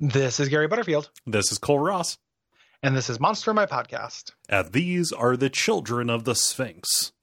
This is Gary Butterfield. This is Cole Ross. And this is Monster My Podcast. And these are the children of the Sphinx.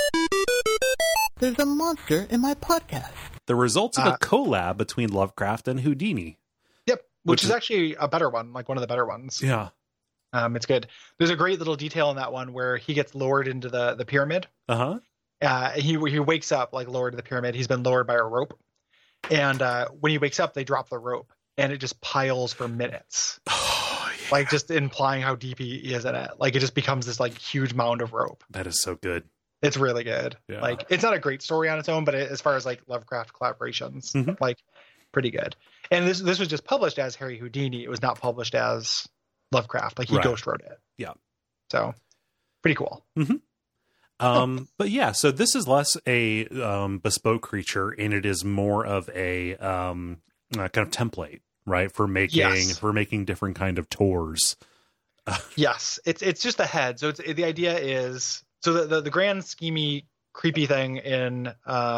There's a monster in my podcast. The results of a collab between Lovecraft and Houdini. Yep, which is actually a better one, like one of the better ones. Yeah. It's good. There's a great little detail in that one where he gets lowered into the pyramid. Uh-huh. He wakes up like lowered to the pyramid. He's been lowered by a rope. And when he wakes up, they drop the rope. And it just piles for minutes. Oh, yeah. Like just implying how deep he is in it. Like it just becomes this like huge mound of rope. That is so good. It's really good. Yeah. Like it's not a great story on its own, but as far as like Lovecraft collaborations, like pretty good. And this was just published as Harry Houdini. It was not published as Lovecraft. Like he ghost wrote it. Yeah. So pretty cool. Mm-hmm. But yeah, so this is less a bespoke creature, and it is more of a kind of template, right? For making different kind of tours. Yes, it's just the head. So the idea is the grand schemey creepy thing in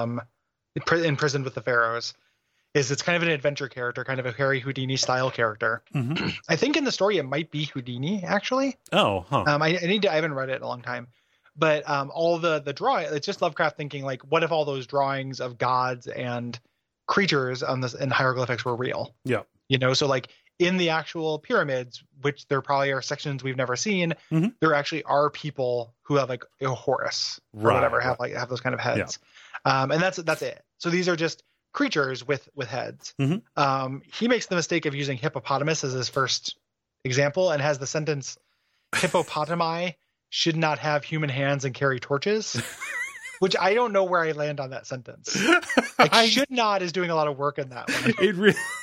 Imprisoned with the Pharaohs is it's kind of an adventure character, kind of a Harry Houdini style character. Mm-hmm. I think in the story it might be Houdini actually. Oh, huh. I haven't read it in a long time, but all the drawing, it's just Lovecraft thinking like, what if all those drawings of gods and creatures on this in hieroglyphics were real? Yeah. You know, so like in the actual pyramids, which there probably are sections we've never seen, there actually are people who have like a Horus or whatever, have those kind of heads. Yeah. And that's it. So these are just creatures with heads. Mm-hmm. He makes the mistake of using hippopotamus as his first example and has the sentence, hippopotami should not have human hands and carry torches. Which I don't know where I land on that sentence. Like, should not is doing a lot of work in that one. It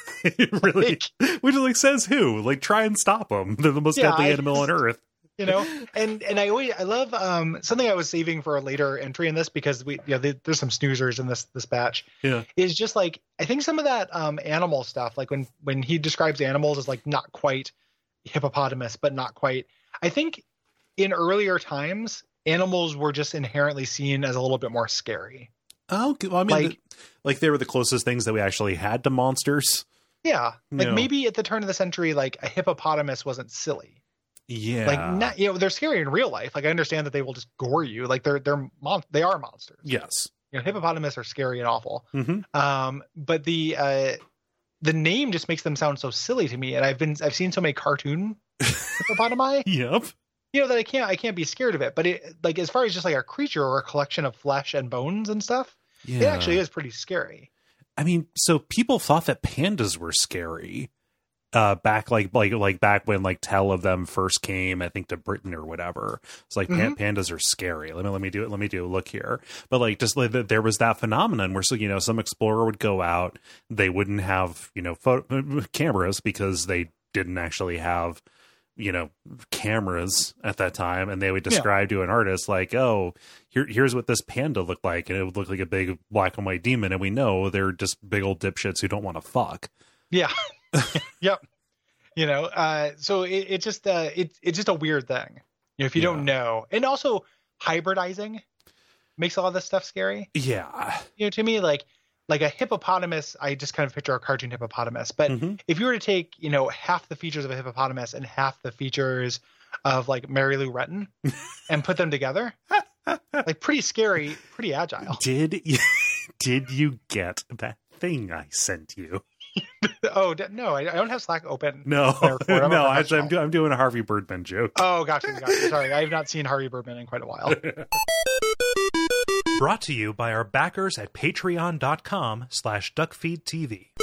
really, which like says who? Like, try and stop them. They're the most deadly animal on Earth. You know, and I love something I was saving for a later entry in this because there's some snoozers in this batch. Yeah, is just like I think some of that animal stuff, like when he describes animals as like not quite hippopotamus, but not quite. I think in earlier times, animals were just inherently seen as a little bit more scary. Oh, well, I mean, like they were the closest things that we actually had to monsters. Yeah, like maybe at the turn of the century, like a hippopotamus wasn't silly. Yeah, like not, they're scary in real life. Like I understand that they will just gore you. Like they are monsters. Yes, hippopotamus are scary and awful. Mm-hmm. But the name just makes them sound so silly to me. And I've seen so many cartoon hippopotami. Yep. That I can't be scared of it. But it, like as far as just like a creature or a collection of flesh and bones and stuff, it actually is pretty scary. I mean, so people thought that pandas were scary back like back when like tell of them first came, I think, to Britain or whatever. It's like pandas are scary. Let me do a look here. But like just like there was that phenomenon where some explorer would go out, they wouldn't have cameras because they didn't actually have cameras at that time, and they would describe to an artist like, oh, here's what this panda looked like, and it would look like a big black and white demon, and we know they're just big old dipshits who don't want to fuck. Yeah. Yep. So it's just a weird thing, if you don't know. And also hybridizing makes a lot of this stuff scary. Yeah. To me, like a hippopotamus, I just kind of picture a cartoon hippopotamus. But if you were to take, half the features of a hippopotamus and half the features of like Mary Lou Retton and put them together, like pretty scary, pretty agile. Did you get that thing I sent you? Oh, no, I don't have Slack open. No, I'm doing a Harvey Birdman joke. Oh, gotcha. Sorry, I have not seen Harvey Birdman in quite a while. Brought to you by our backers at patreon.com/duckfeedtv.